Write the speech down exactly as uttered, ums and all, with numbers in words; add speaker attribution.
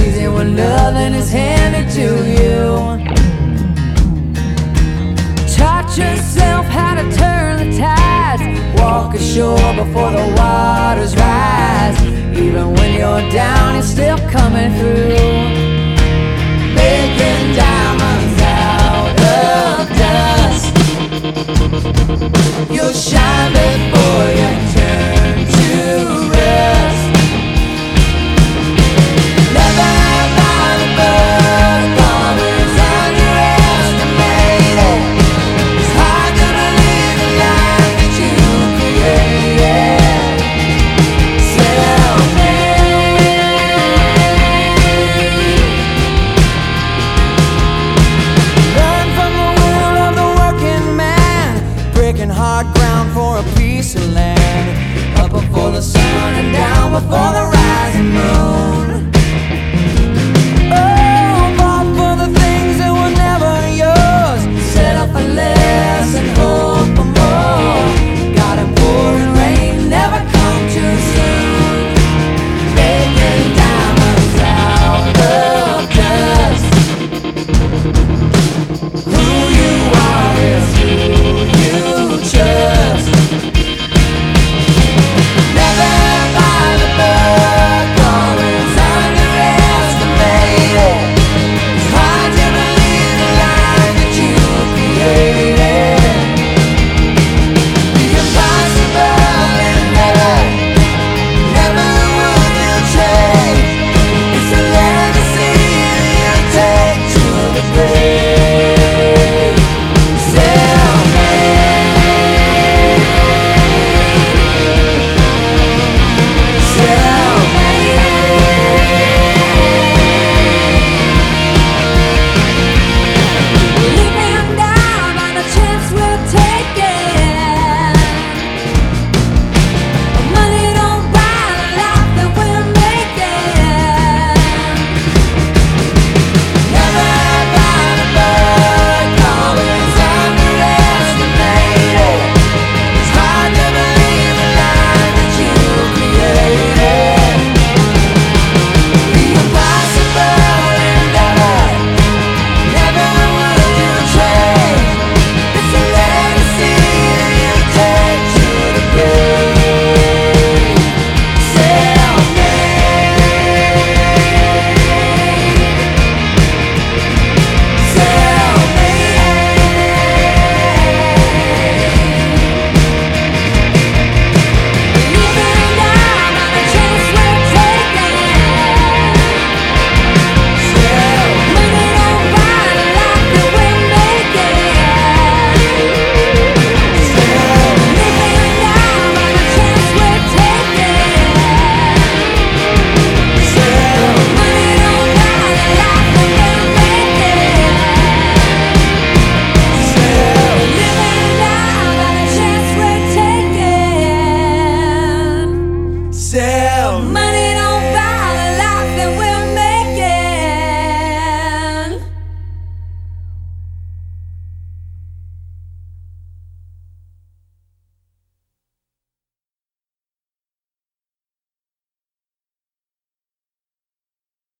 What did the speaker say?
Speaker 1: easy when nothing is handed to you. Taught yourself how to turn the tides, walk ashore before the waters rise. Even when you're down, you're still coming through, making diamonds out of dust. You'll shine before you turn to rust. Hard ground for a piece of land, up before the sun and down before the